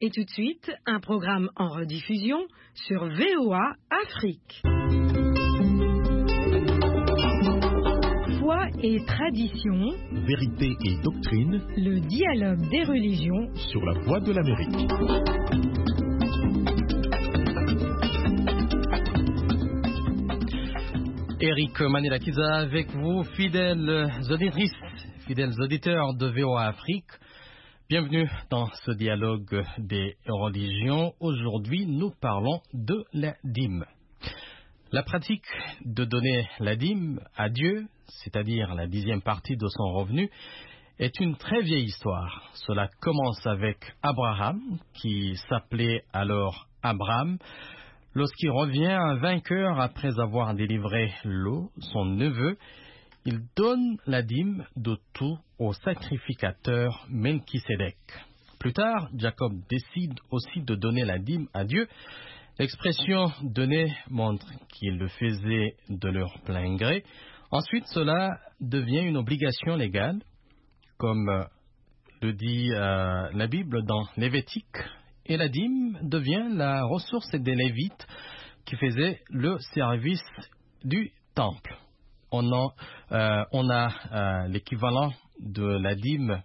Et tout de suite, un programme en rediffusion sur VOA Afrique. Foi et tradition, vérité et doctrine, le dialogue des religions sur la voie de l'Amérique. Eric Manilakiza avec vous, fidèles auditrices, fidèles auditeurs de VOA Afrique. Bienvenue dans ce dialogue des religions. Aujourd'hui, nous parlons de la dîme. La pratique de donner la dîme à Dieu, c'est-à-dire la 10e partie de son revenu, est une très vieille histoire. Cela commence avec Abraham, qui s'appelait alors Abraham. Lorsqu'il revient vainqueur après avoir délivré Lot, son neveu, il donne la dîme de tout au sacrificateur Melchisédek. Plus tard, Jacob décide aussi de donner la dîme à Dieu. L'expression « donner » montre qu'il le faisait de leur plein gré. Ensuite, cela devient une obligation légale, comme le dit la Bible dans Lévitique. Et la dîme devient la ressource des Lévites qui faisaient le service du temple. On a l'équivalent de la dîme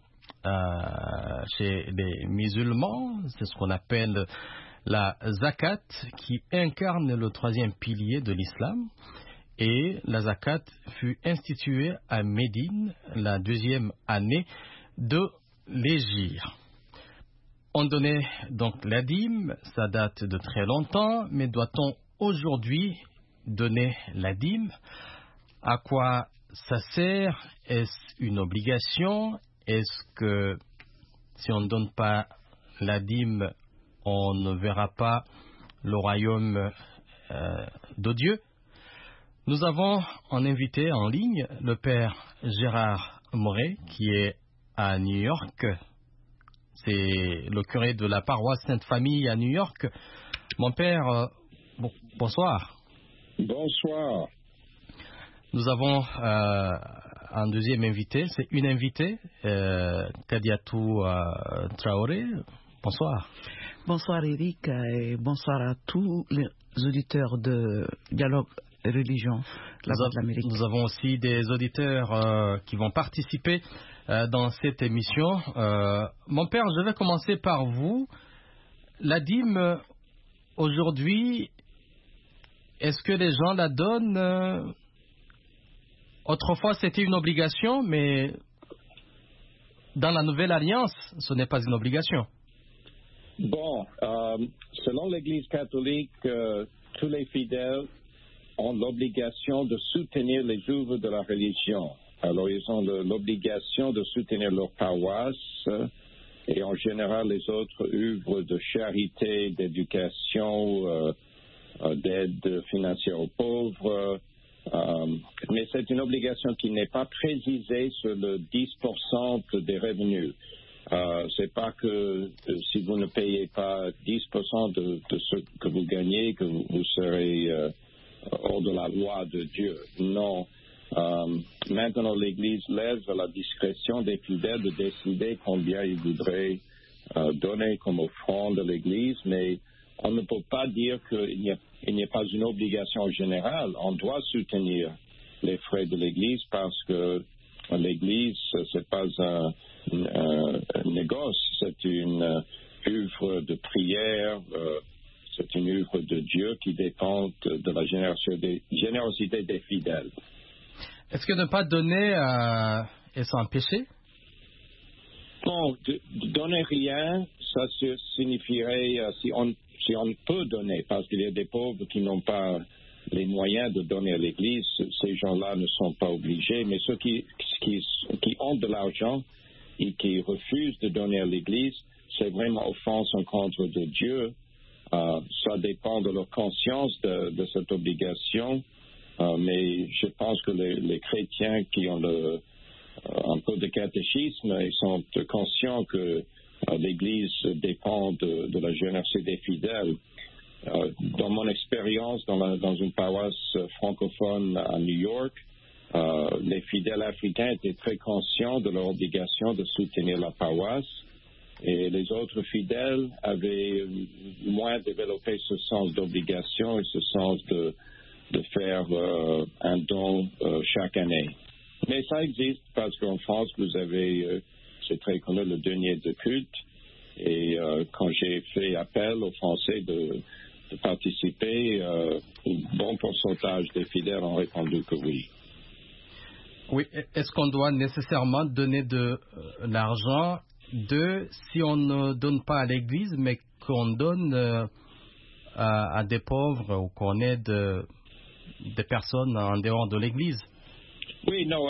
chez les musulmans, c'est ce qu'on appelle la zakat, qui incarne le 3e pilier de l'islam. Et la zakat fut instituée à Médine la 2e année de l'Hégire. On donnait donc la dîme, ça date de très longtemps, mais doit-on aujourd'hui donner la dîme? À quoi ça sert? Est-ce une obligation? Est-ce que si on ne donne pas la dîme, on ne verra pas le royaume de Dieu? Nous avons en invité en ligne le père Gérard Moret, qui est à New York. C'est le curé de la paroisse Sainte-Famille à New York. Mon père, bonsoir. Bonsoir. Nous avons un deuxième invité, c'est une invitée, Kadiatou Traoré. Bonsoir. Bonsoir Eric et bonsoir à tous les auditeurs de Dialogue et Religion de l'Amérique. Nous avons aussi des auditeurs qui vont participer dans cette émission. Mon père, je vais commencer par vous. La dîme, aujourd'hui, est-ce que les gens la donnent? Autrefois, c'était une obligation, mais dans la Nouvelle Alliance, ce n'est pas une obligation. Bon, selon l'Église catholique, tous les fidèles ont l'obligation de soutenir les œuvres de la religion. Alors, ils ont l'obligation de soutenir leur paroisse et en général les autres œuvres de charité, d'éducation, d'aide financière aux pauvres. Mais c'est une obligation qui n'est pas précisée sur le 10% des revenus. C'est pas que si vous ne payez pas 10% de ce que vous gagnez, que vous serez hors de la loi de Dieu. Non. Maintenant, l'Église laisse à la discrétion des fidèles de décider combien ils voudraient donner comme offrande à l'Église, mais on ne peut pas dire qu'il n'y a pas une obligation générale. On doit soutenir les frais de l'Église parce que l'Église, c'est pas un négoce, c'est une œuvre de prière, c'est une œuvre de Dieu qui dépend de la générosité des fidèles. Est-ce que ne pas donner est-ce un péché? Non, donner rien, ça signifierait si on peut donner, parce qu'il y a des pauvres qui n'ont pas les moyens de donner à l'Église, ces gens-là ne sont pas obligés, mais ceux qui ont de l'argent et qui refusent de donner à l'Église, c'est vraiment offense en contre de Dieu. Ça dépend de leur conscience de cette obligation, mais je pense que les chrétiens qui ont un peu de catéchisme, ils sont conscients que l'Église dépend de la générosité des fidèles. Dans mon expérience dans une paroisse francophone à New York, les fidèles africains étaient très conscients de leur obligation de soutenir la paroisse Et les autres fidèles avaient moins développé ce sens d'obligation et ce sens de faire un don chaque année. Mais ça existe parce qu'en France, vous avez, c'est très connu, le denier de culte. Et quand j'ai fait appel aux Français de participer, un bon pourcentage des fidèles ont répondu que oui. Oui, est-ce qu'on doit nécessairement donner de l'argent si on ne donne pas à l'Église, mais qu'on donne à des pauvres ou qu'on aide des personnes en dehors de l'Église? Oui, non,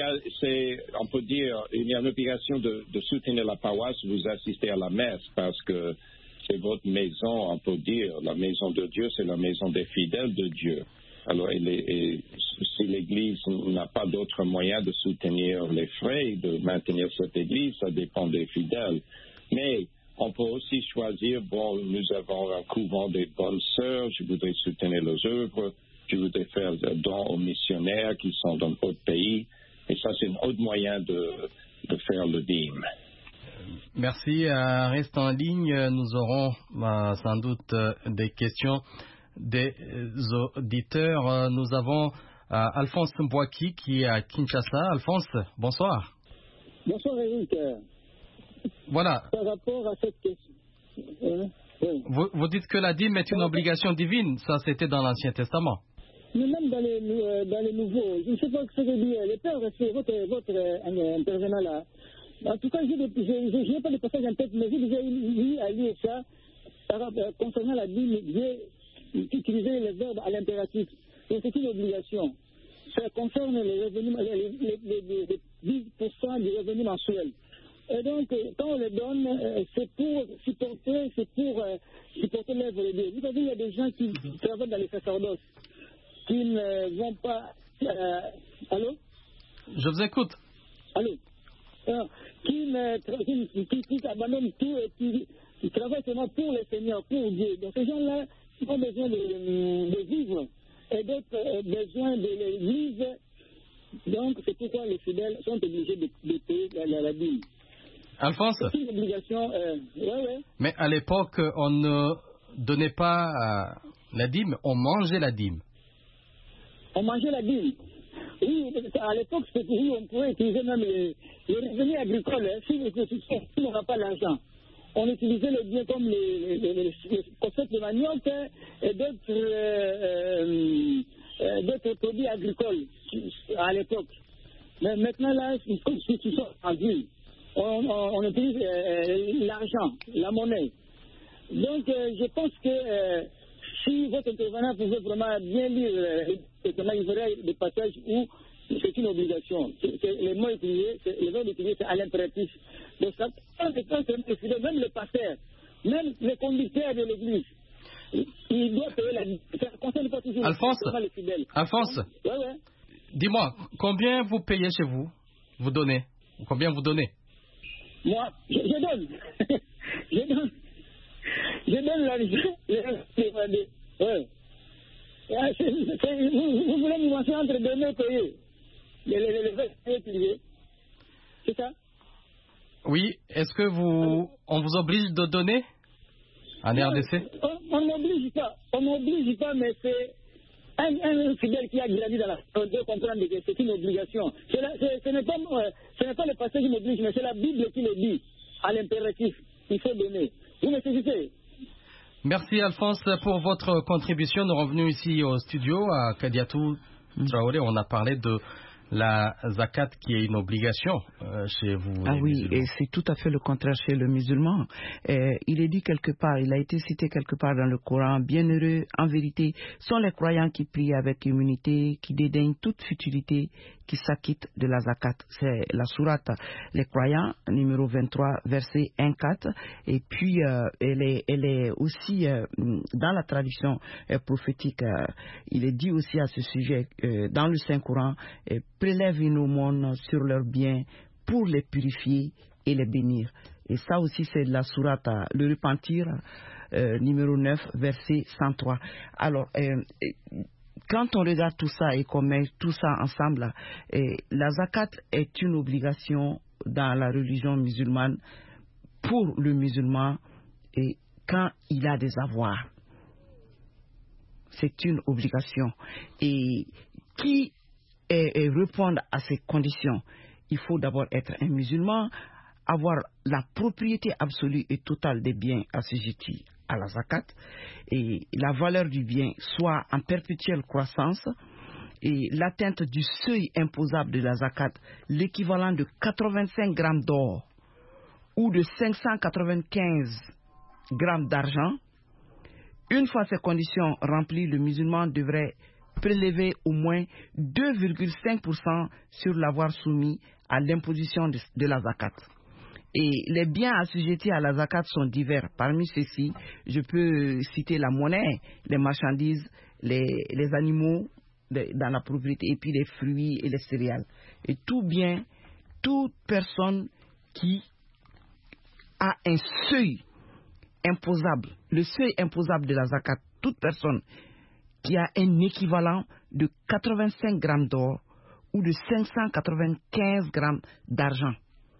on peut dire, il y a une obligation de soutenir la paroisse, vous assistez à la messe, parce que c'est votre maison, on peut dire, la maison de Dieu, c'est la maison des fidèles de Dieu. Alors, si l'Église n'a pas d'autre moyen de soutenir les frais, de maintenir cette Église, ça dépend des fidèles. Mais on peut aussi choisir, bon, nous avons un couvent des bonnes sœurs, je voudrais soutenir leurs œuvres, je voudrais faire des dons aux missionnaires qui sont dans d'autres pays. Et ça, c'est un autre moyen de faire le dîme. Merci. Reste en ligne. Nous aurons sans doute des questions des auditeurs. Nous avons Alphonse Mbouaki qui est à Kinshasa. Alphonse, bonsoir. Bonsoir Eric. Voilà. Par rapport à cette question. Oui. Vous dites que la dîme est une obligation divine. Ça, c'était dans l'Ancien Testament. Mais même dans les nouveaux, je ne sais pas ce que je dis. Les pères, c'est votre intervenant là. En tout cas, je n'ai pas de passage en tête, mais j'ai déjà lu à lire ça. Concernant la dîme, j'ai utilisé le verbe à l'impératif. Et c'est une obligation. Ça concerne les revenus, les 10% du revenu mensuel. Et donc, quand on le donne, c'est pour supporter l'œuvre de Dieu. Vous savez, il y a des gens qui travaillent dans les sacerdoces, qui ne vont pas... allô? Je vous écoute. Allô? Qui abandonnent tout et qui travaillent seulement pour le Seigneur, pour Dieu. Donc, ces gens-là ont besoin de vivre et d'autres besoin de l'Église. Donc, c'est pourquoi les fidèles sont obligés de payer la dîme. Alphonse? C'est une obligation, ouais. Mais à l'époque, on ne donnait pas la dîme, on mangeait la dîme. On mangeait la dîme. Oui, à l'époque, on pouvait utiliser même les revenus agricoles. Si on n'aura pas l'argent, on utilisait les biens comme les concepts de manioc et d'autres produits agricoles à l'époque. Mais maintenant, là, comme si tu sors en ville, on utilise l'argent, la monnaie. Donc, je pense que si votre intervenant pouvait vraiment bien lire, il verrait des passages où c'est une obligation. Les mots utilisés, les verbes utilisés, c'est à l'impératif. Donc, ça même le pasteur, même le conducteur de l'église, il doit payer la dîme. Ça ne concerne pas toujours les fidèles. Alphonse, ouais. Dis-moi, combien vous payez chez vous? Vous donnez? Combien vous donnez? Moi, je donne. Je donne l'argent. Ouais. Vous voulez me mentionner entre donner et payer? Les vrais utilisés. C'est ça? Oui. Est-ce que on vous oblige de donner en RDC? On n'oblige pas, mais c'est un fidèle qui a grandi dans la on doit comprendre que c'est une obligation. Ce n'est pas le passage qui m'oblige, mais c'est la Bible qui le dit, à l'impératif. Il faut donner. Vous me saisissez? Merci Alphonse pour votre contribution. Nous sommes revenus ici au studio à Kadiatou Traoré. On a parlé de la zakat qui est une obligation chez vous. Ah oui, et c'est tout à fait le contraire chez le musulman. Il est dit quelque part, il a été cité quelque part dans le Coran, bienheureux en vérité sont les croyants qui prient avec immunité, qui dédaignent toute futilité, qui s'acquittent de la zakat. C'est la sourate Les Croyants, numéro 23, verset 1-4. Et puis, elle est aussi dans la tradition prophétique. Il est dit aussi à ce sujet, dans le Saint-Coran, prélève une aumône sur leurs biens pour les purifier et les bénir. Et ça aussi, c'est de la sourate Le Repentir, numéro 9, verset 103. Alors, quand on regarde tout ça et qu'on met tout ça ensemble, la zakat est une obligation dans la religion musulmane pour le musulman et quand il a des avoirs. C'est une obligation. Et qui répond à ces conditions? Il faut d'abord être un musulman, avoir la propriété absolue et totale des biens assujettis à la zakat, et la valeur du bien soit en perpétuelle croissance, et l'atteinte du seuil imposable de la zakat, l'équivalent de 85 grammes d'or ou de 595 grammes d'argent. Une fois ces conditions remplies, le musulman devrait prélever au moins 2,5% sur l'avoir soumis à l'imposition de la zakat. Et les biens assujettis à la zakat sont divers. Parmi ceux-ci, je peux citer la monnaie, les marchandises, les animaux dans la propriété, et puis les fruits et les céréales. Et tout bien, toute personne qui a un seuil imposable, le seuil imposable de la zakat, toute personne qui a un équivalent de 85 grammes d'or ou de 595 grammes d'argent,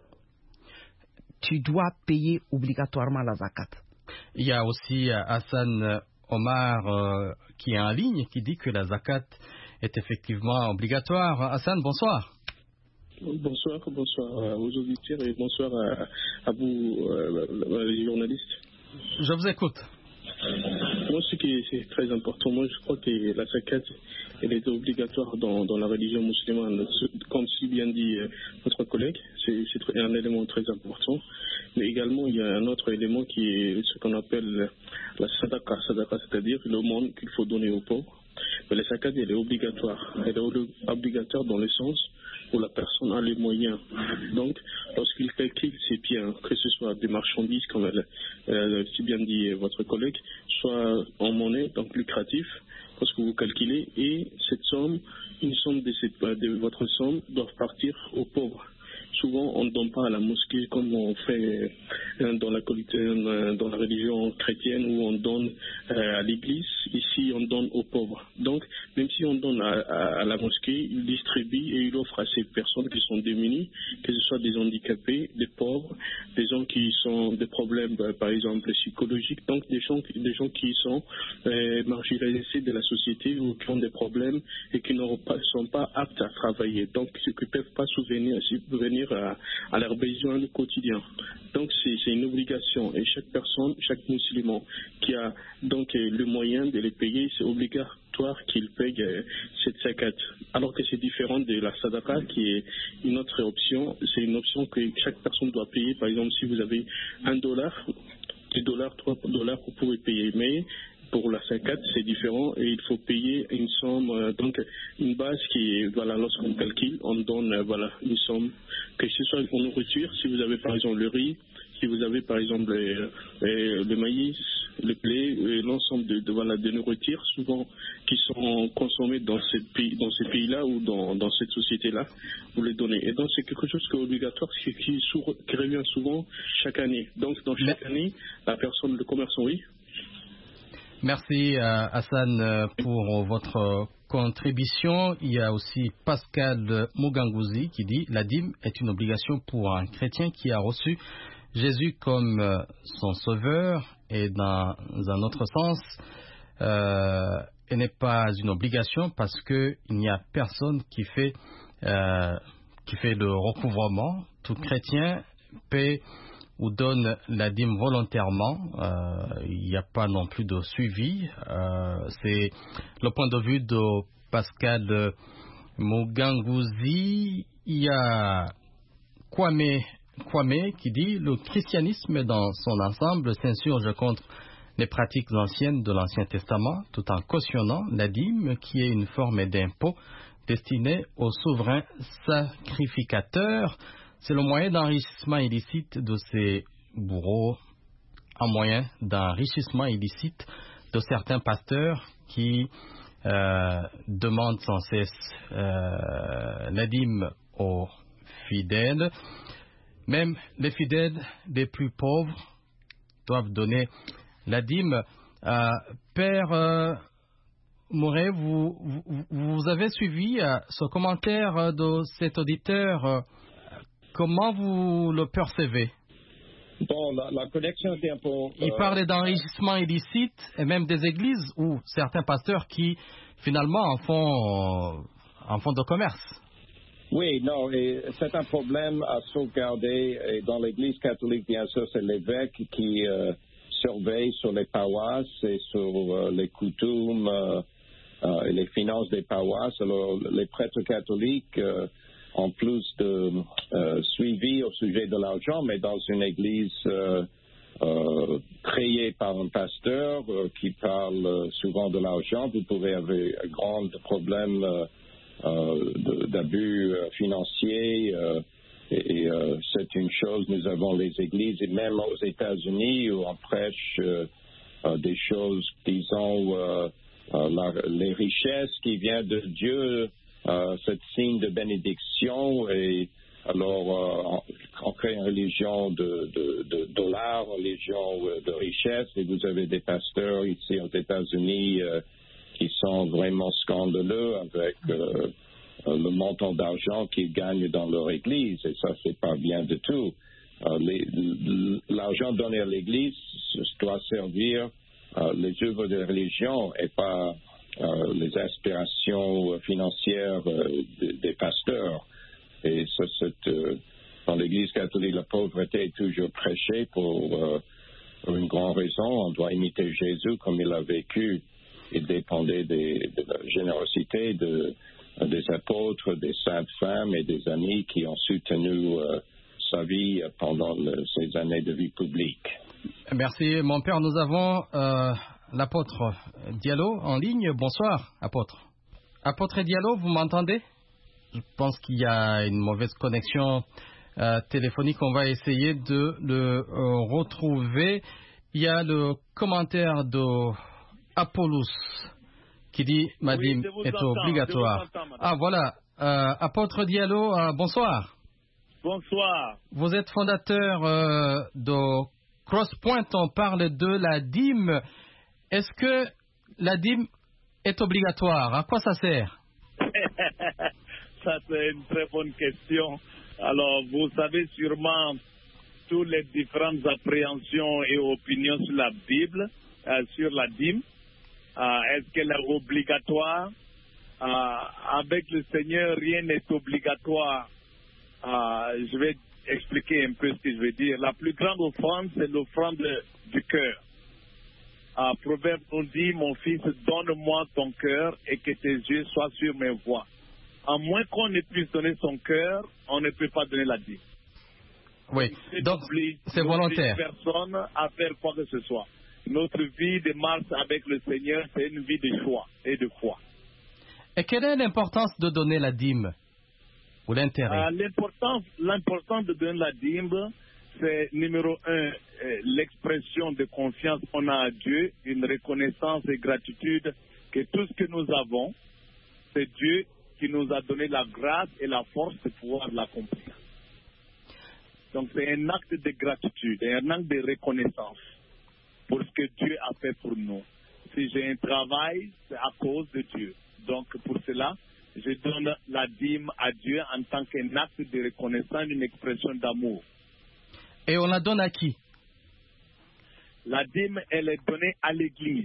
tu dois payer obligatoirement la zakat. Il y a aussi Hassan Omar qui est en ligne, qui dit que la zakat est effectivement obligatoire. Hassan, bonsoir. Bonsoir aux auditeurs et bonsoir à vous, les journalistes. Je vous écoute. Moi, ce qui est très important, moi je crois que la zakat, elle est obligatoire dans la religion musulmane. Comme si bien dit votre collègue, c'est un élément très important. Mais également, il y a un autre élément qui est ce qu'on appelle la sadaqa, c'est-à-dire le monde qu'il faut donner aux pauvres. Mais la zakat, elle est obligatoire. Elle est obligatoire dans le sens où la personne a les moyens. Donc, lorsqu'il calcule ses biens, que ce soit des marchandises, comme si bien dit votre collègue, soit en monnaie, donc lucratif, parce que vous calculez, et cette somme, une somme de votre somme doit partir aux pauvres. Souvent, on ne donne pas à la mosquée comme on fait dans la religion chrétienne où on donne à l'église. Ici, on donne aux pauvres. Donc, même si on donne à la mosquée, il distribue et il offre à ces personnes qui sont démunies, que ce soit des handicapés, des pauvres, des gens qui ont des problèmes, par exemple, psychologiques. Donc, des gens qui sont marginalisés de la société ou qui ont des problèmes et qui ne sont pas aptes à travailler. Donc, ceux qui ne peuvent pas subvenir à leurs besoins quotidiens. Donc c'est une obligation et chaque personne, chaque musulman qui a donc le moyen de les payer, c'est obligatoire qu'il paye cette zakat. Alors que c'est différent de la sadaqa qui est une autre option. C'est une option que chaque personne doit payer. Par exemple, si vous avez $1, $2, $3, vous pouvez payer. Mais pour la zakat, c'est différent et il faut payer une somme, donc une base qui est, voilà, lorsqu'on calcule, on donne, voilà, une somme, que ce soit en nourriture, si vous avez par exemple le riz, si vous avez par exemple le maïs, le blé, l'ensemble de nourriture, souvent qui sont consommées dans ces pays-là ou dans cette société-là, vous les donnez. Et donc c'est quelque chose qui est obligatoire, qui revient souvent chaque année. Donc dans chaque année, la personne, le commerçant, oui. Merci Hassan pour votre contribution. Il y a aussi Pascal Mugangouzi qui dit « La dîme est une obligation pour un chrétien qui a reçu Jésus comme son sauveur et dans un autre sens, elle n'est pas une obligation parce qu'il n'y a personne qui fait le recouvrement. Tout chrétien paie ou donne la dîme volontairement, il n'y a pas non plus de suivi. C'est le point de vue de Pascal Mugangouzi. Il y a Kwame qui dit « Le christianisme dans son ensemble s'insurge contre les pratiques anciennes de l'Ancien Testament tout en cautionnant la dîme qui est une forme d'impôt destinée aux souverains sacrificateurs. C'est le moyen d'enrichissement illicite de ces bourreaux, un moyen d'enrichissement illicite de certains pasteurs qui demandent sans cesse la dîme aux fidèles. Même les fidèles les plus pauvres doivent donner la dîme. Père Mouret, vous avez suivi ce commentaire de cet auditeur. Comment vous le percevez? Bon, la connexion était un peu... Il parlait d'enrichissement illicite et même des églises ou certains pasteurs qui, finalement, en font de commerce. Oui, non, et c'est un problème à sauvegarder. Et dans l'Église catholique, bien sûr, c'est l'évêque qui surveille sur les paroisses et sur les coutumes et les finances des paroisses. Alors, les prêtres catholiques ont plus de suivi au sujet de l'argent, mais dans une Église créée par un pasteur qui parle souvent de l'argent, vous pouvez avoir un grand problème d'abus financiers et c'est une chose, nous avons les églises et même aux États-Unis où on prêche des choses, disons, les richesses qui viennent de Dieu, c'est signe de bénédiction et alors on crée une religion de dollars, une religion de richesse et vous avez des pasteurs ici aux États-Unis qui sont vraiment scandaleux avec le montant d'argent qu'ils gagnent dans leur église. Et ça, c'est pas bien du tout. L'argent donné à l'église doit servir les œuvres de religion et pas les aspirations financières des pasteurs. Et ça, dans l'église catholique, la pauvreté est toujours prêchée pour une grande raison. On doit imiter Jésus comme il a vécu. Il dépendait de la générosité des apôtres, des saintes femmes et des amis qui ont soutenu sa vie pendant ces années de vie publique. Merci, mon père. Nous avons l'apôtre Diallo en ligne. Bonsoir, apôtre. Apôtre Diallo, vous m'entendez? Je pense qu'il y a une mauvaise connexion téléphonique. On va essayer de le retrouver. Il y a le commentaire de Apollos qui dit ma dîme est obligatoire. Ah voilà, apôtre Diallo, bonsoir. Bonsoir. Vous êtes fondateur de Crosspoint, on parle de la dîme. Est-ce que la dîme est obligatoire? À quoi ça sert? Ça c'est une très bonne question. Alors vous savez sûrement toutes les différentes appréhensions et opinions sur la Bible, sur la dîme. Est-ce qu'elle est obligatoire? Avec le Seigneur, rien n'est obligatoire. Je vais expliquer un peu ce que je veux dire. La plus grande offrande, c'est l'offrande du cœur. Proverbe nous dit, mon fils, donne-moi ton cœur et que tes yeux soient sur mes voies. À moins qu'on ne puisse donner son cœur, on ne peut pas donner la dîme. Oui, donc c'est volontaire. Personne à faire quoi que ce soit. Notre vie de marche avec le Seigneur, c'est une vie de choix et de foi. Et quelle est l'importance de donner la dîme ou l'intérêt? L'importance de donner la dîme, c'est numéro 1, l'expression de confiance qu'on a à Dieu, une reconnaissance et gratitude que tout ce que nous avons, c'est Dieu qui nous a donné la grâce et la force de pouvoir l'accomplir. Donc c'est un acte de gratitude, un acte de reconnaissance pour ce que Dieu a fait pour nous. Si j'ai un travail, c'est à cause de Dieu. Donc pour cela, je donne la dîme à Dieu en tant qu'un acte de reconnaissance, une expression d'amour. Et on la donne à qui? La dîme, elle est donnée à l'Église.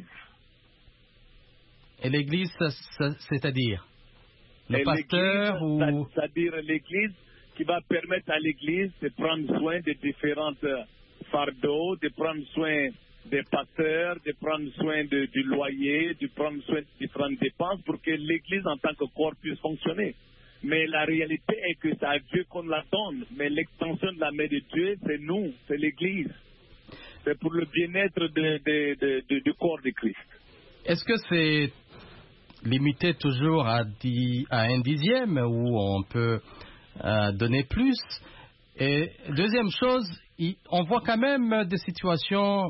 Et l'Église, c'est-à-dire le pasteur ou... C'est-à-dire l'Église qui va permettre à l'Église de prendre soin des différentes fardeaux, de prendre soin des pasteurs, de prendre soin du loyer, de prendre soin de différentes dépenses pour que l'Église en tant que corps puisse fonctionner. Mais la réalité est que c'est à Dieu qu'on la donne. Mais l'extension de la main de Dieu, c'est nous, c'est l'Église. C'est pour le bien-être du corps de Christ. Est-ce que c'est limité toujours à un dixième ou on peut donner plus? Et deuxième chose, on voit quand même des situations,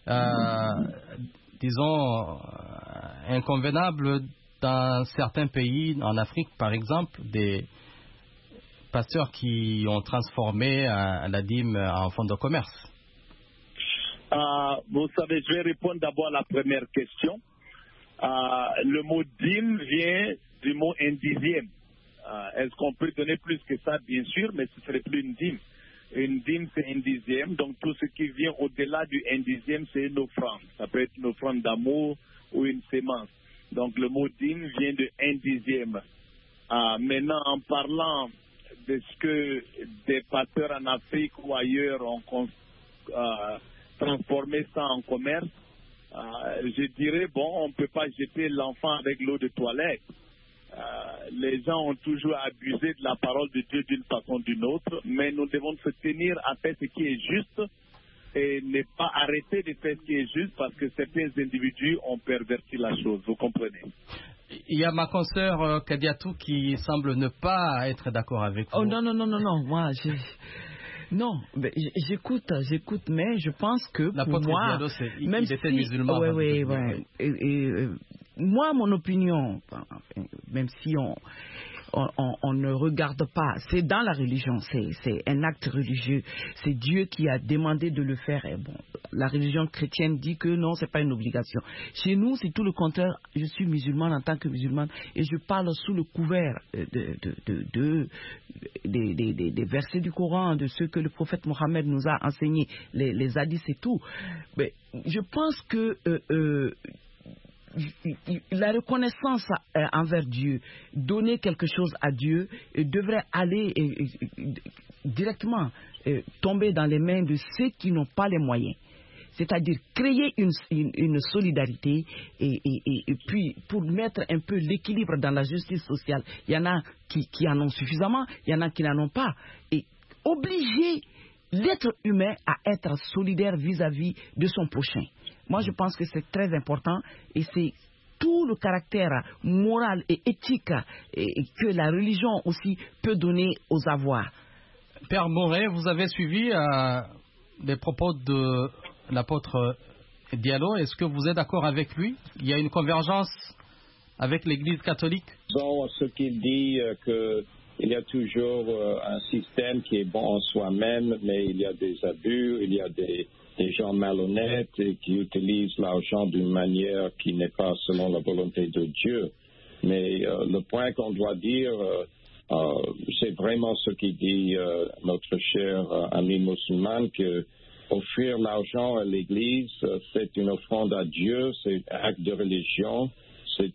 disons, inconvenables dans certains pays, en Afrique par exemple, des pasteurs qui ont transformé la dîme en fonds de commerce. Vous savez, je vais répondre d'abord à la première question. Le mot dîme vient du mot un dixième. Est-ce qu'on peut donner plus que ça? Bien sûr, mais ce ne serait plus une dîme. Une dîme, c'est un dixième. Donc, tout ce qui vient au-delà du un dixième, c'est une offrande. Ça peut être une offrande d'amour ou une sémence. Donc, le mot dîme vient de un dixième. Maintenant, en parlant de ce que des pasteurs en Afrique ou ailleurs ont transformé ça en commerce, je dirais, on ne peut pas jeter l'enfant avec l'eau de toilette. Les gens ont toujours abusé de la parole de Dieu d'une façon ou d'une autre, mais nous devons se tenir à faire ce qui est juste et ne pas arrêter de faire ce qui est juste parce que certains individus ont perverti la chose, vous comprenez? Il y a ma consoeur Kadiatou qui semble ne pas être d'accord avec vous. Oh non, moi non, j'écoute, mais je pense que pour moi, même si il était musulman. Moi, mon opinion, même si on ne regarde pas, c'est dans la religion, c'est un acte religieux, c'est Dieu qui a demandé de le faire. Et la religion chrétienne dit que non, c'est pas une obligation. Chez nous, c'est tout le contraire. Je suis musulmane en tant que musulmane et je parle sous le couvert des versets du Coran, de ce que le prophète Mohammed nous a enseigné, les hadiths et tout. Mais je pense que la reconnaissance envers Dieu, donner quelque chose à Dieu, devrait aller directement tomber dans les mains de ceux qui n'ont pas les moyens. C'est-à-dire créer une solidarité et puis pour mettre un peu l'équilibre dans la justice sociale. Il y en a qui en ont suffisamment, il y en a qui n'en ont pas. Et obliger l'être humain à être solidaire vis-à-vis de son prochain. Moi, je pense que c'est très important et c'est tout le caractère moral et éthique que la religion aussi peut donner aux avoirs. Père Moret, vous avez suivi les propos de l'apôtre Diallo. Est-ce que vous êtes d'accord avec lui? Il y a une convergence avec l'Église catholique? Ce qu'il dit, qu'il y a toujours un système qui est bon en soi-même, mais il y a des abus, il y a des gens malhonnêtes et qui utilisent l'argent d'une manière qui n'est pas selon la volonté de Dieu. Mais le point qu'on doit dire, c'est vraiment ce qu'il dit notre cher ami musulman, que offrir l'argent à l'Église, c'est une offrande à Dieu, c'est un acte de religion, c'est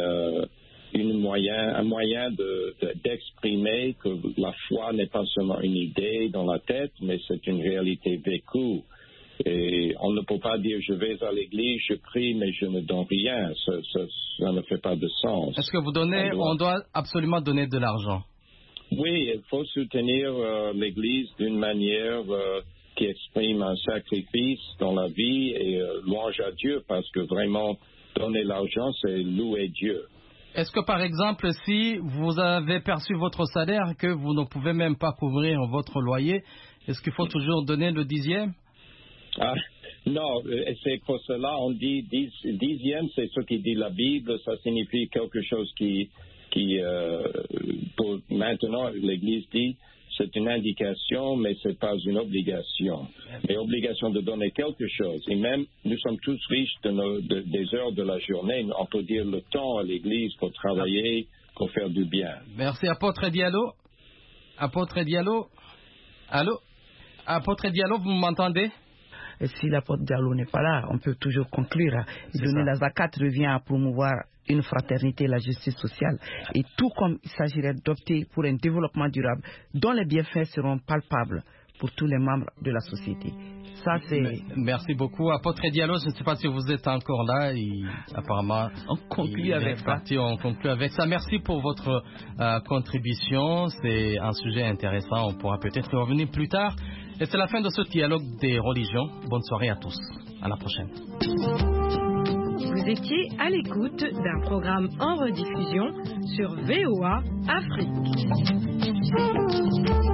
un moyen d'exprimer que la foi n'est pas seulement une idée dans la tête, mais c'est une réalité vécue. Et on ne peut pas dire je vais à l'église, je prie, mais je ne donne rien. Ça ne fait pas de sens. Est-ce que vous donnez, on doit absolument donner de l'argent? Oui, il faut soutenir l'église d'une manière qui exprime un sacrifice dans la vie et louange à Dieu, parce que vraiment donner l'argent, c'est louer Dieu. Est-ce que par exemple, si vous avez perçu votre salaire, que vous ne pouvez même pas couvrir votre loyer, est-ce qu'il faut toujours donner le dixième? Non, c'est pour cela on dit dixième, c'est ce qui dit la Bible, ça signifie quelque chose qui pour maintenant l'Église dit c'est une indication, mais c'est pas une obligation. Mais obligation de donner quelque chose. Et même nous sommes tous riches des heures de la journée, on peut dire le temps à l'Église pour travailler, pour faire du bien. Merci, apôtre Diallo. Apôtre Diallo, allô? Apôtre Diallo, vous m'entendez? Et si l'apôtre Diallo n'est pas là, on peut toujours conclure. Donner la zakat revient à promouvoir une fraternité et la justice sociale. Et tout comme il s'agirait d'opter pour un développement durable dont les bienfaits seront palpables pour tous les membres de la société. Ça, c'est... Merci beaucoup. Apôtre Diallo, je ne sais pas si vous êtes encore là. Apparemment, on conclut avec ça. On conclut avec ça. Merci pour votre contribution. C'est un sujet intéressant. On pourra peut-être y revenir plus tard. Et c'est la fin de ce dialogue des religions. Bonne soirée à tous. À la prochaine. Vous étiez à l'écoute d'un programme en rediffusion sur VOA Afrique.